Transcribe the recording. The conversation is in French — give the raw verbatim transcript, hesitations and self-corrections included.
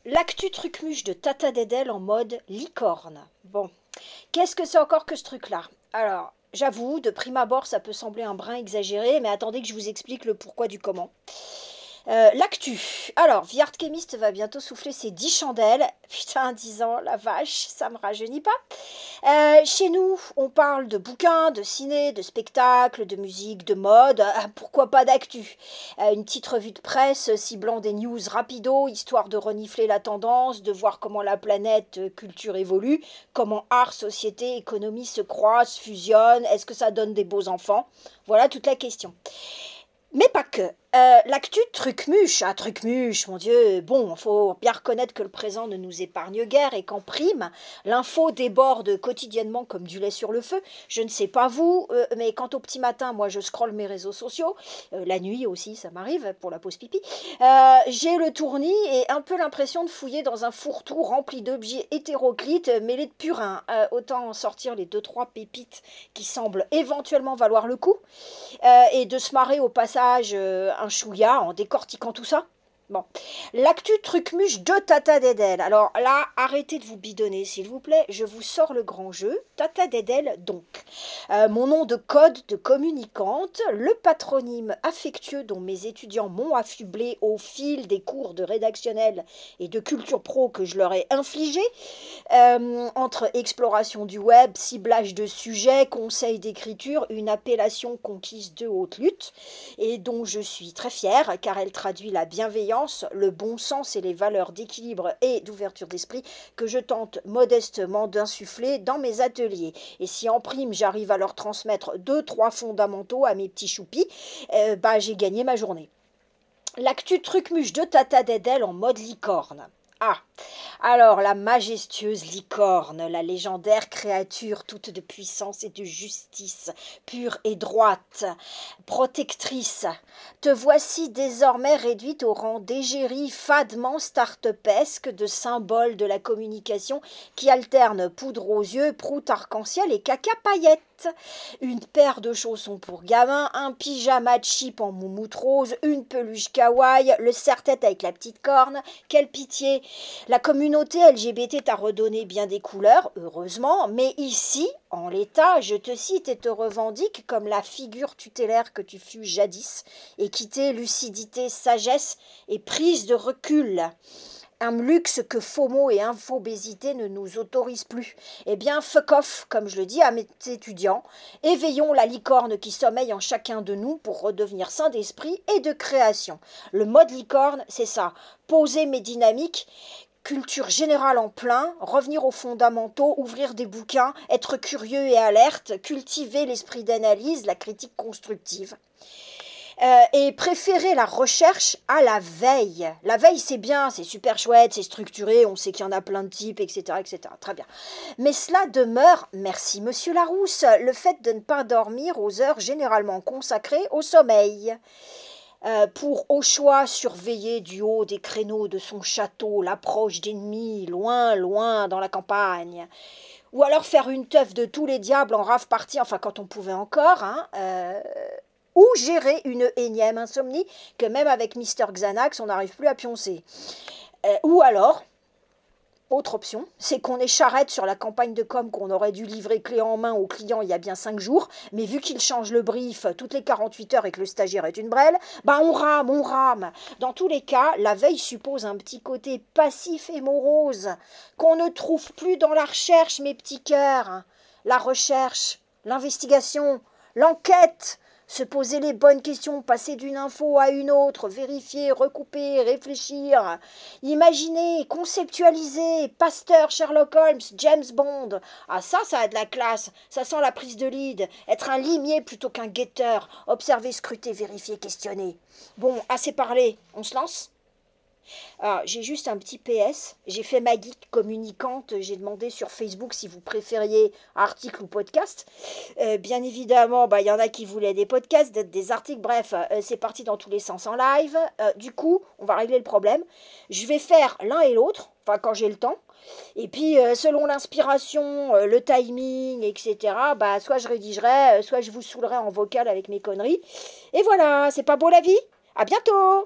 L'actu trucmuche de Tata Dedel en mode licorne. Bon, qu'est-ce que c'est encore que ce truc-là? Alors, j'avoue, de prime abord, ça peut sembler un brin exagéré, mais attendez que je vous explique le pourquoi du comment. Euh, L'actu. Alors, The Art Chemist va bientôt souffler ses dix chandelles. Putain, dix ans, la vache, ça me rajeunit pas. Euh, chez nous, on parle de bouquins, de ciné, de spectacles, de musique, de mode. Ah, pourquoi pas d'actu? Euh, Une petite revue de presse ciblant des news rapido, histoire de renifler la tendance, de voir comment la planète euh, culture évolue, comment art, société, économie se croisent, fusionnent, est-ce que ça donne des beaux enfants? Voilà toute la question. Mais pas que. Euh, L'actu trucmuche, ah trucmuche, mon Dieu, bon, faut bien reconnaître que le présent ne nous épargne guère et qu'en prime, l'info déborde quotidiennement comme du lait sur le feu. Je ne sais pas vous, euh, mais quand au petit matin, moi je scrolle mes réseaux sociaux, euh, la nuit aussi, ça m'arrive pour la pause pipi, euh, j'ai le tournis et un peu l'impression de fouiller dans un fourre-tout rempli d'objets hétéroclites mêlés de purin. Euh, autant en sortir les deux trois pépites qui semblent éventuellement valoir le coup euh, et de se marrer au passage euh, un chouïa en décortiquant tout ça. Bon, l'actu trucmuche de Tata Dedel. Alors là, arrêtez de vous bidonner, s'il vous plaît. Je vous sors le grand jeu. Tata Dedel, donc. Euh, mon nom de code de communicante, le patronyme affectueux dont mes étudiants m'ont affublé au fil des cours de rédactionnel et de culture pro que je leur ai infligé, euh, entre exploration du web, ciblage de sujets, conseils d'écriture, une appellation conquise de haute lutte, et dont je suis très fière, car elle traduit la bienveillance, le bon sens et les valeurs d'équilibre et d'ouverture d'esprit que je tente modestement d'insuffler dans mes ateliers. Et si en prime j'arrive à leur transmettre deux, trois fondamentaux à mes petits choupis, euh, bah j'ai gagné ma journée. L'actu trucmuche de Tata Dedel en mode licorne. Ah, alors la majestueuse licorne, la légendaire créature toute de puissance et de justice, pure et droite, protectrice, te voici désormais réduite au rang d'égérie fadement start-upesque de symbole de la communication qui alterne poudre aux yeux, prout arc-en-ciel et caca paillettes. Une paire de chaussons pour gamins, un pyjama cheap en moumoute rose, une peluche kawaii, le serre-tête avec la petite corne. Quelle pitié! La communauté L G B T t'a redonné bien des couleurs, heureusement, mais ici, en l'état, je te cite et te revendique comme la figure tutélaire que tu fus jadis, équité, lucidité, sagesse et prise de recul. Un luxe que FOMO et infobésité ne nous autorisent plus. Eh bien, fuck off, comme je le dis à mes étudiants. Éveillons la licorne qui sommeille en chacun de nous pour redevenir sain d'esprit et de création. Le mode licorne, c'est ça. Poser mes dynamiques, culture générale en plein, revenir aux fondamentaux, ouvrir des bouquins, être curieux et alerte, cultiver l'esprit d'analyse, la critique constructive. Euh, et préférer la recherche à la veille. La veille, c'est bien, c'est super chouette, c'est structuré, on sait qu'il y en a plein de types, et cetera, et cetera. Très bien. Mais cela demeure, merci Monsieur Larousse, le fait de ne pas dormir aux heures généralement consacrées au sommeil. Euh, pour au choix surveiller du haut des créneaux de son château l'approche d'ennemis, loin, loin dans la campagne. Ou alors faire une teuf de tous les diables en rave party, enfin quand on pouvait encore, hein, euh, ou gérer une énième insomnie que même avec Mister Xanax, on n'arrive plus à pioncer. Euh, ou alors, autre option, c'est qu'on est charrette sur la campagne de com qu'on aurait dû livrer clé en main au client il y a bien cinq jours, mais vu qu'il change le brief toutes les quarante-huit heures et que le stagiaire est une brêle, bah on rame, on rame. Dans tous les cas, la veille suppose un petit côté passif et morose, qu'on ne trouve plus dans la recherche, mes petits cœurs. La recherche, l'investigation, l'enquête, se poser les bonnes questions, passer d'une info à une autre, vérifier, recouper, réfléchir, imaginer, conceptualiser, Pasteur, Sherlock Holmes, James Bond. Ah ça, ça a de la classe, ça sent la prise de lead, être un limier plutôt qu'un guetteur, observer, scruter, vérifier, questionner. Bon, assez parlé, on se lance ? Alors, j'ai juste un petit P S. J'ai fait ma geek communicante. J'ai demandé sur Facebook si vous préfériez article ou podcast. Euh, bien évidemment, bah, y en a qui voulaient des podcasts, des articles. Bref, euh, c'est parti dans tous les sens en live. Euh, du coup, on va régler le problème. Je vais faire l'un et l'autre, enfin quand j'ai le temps. Et puis, euh, selon l'inspiration, euh, le timing, et cetera, bah, soit je rédigerai, euh, soit je vous saoulerai en vocal avec mes conneries. Et voilà, c'est pas beau la vie ? À bientôt !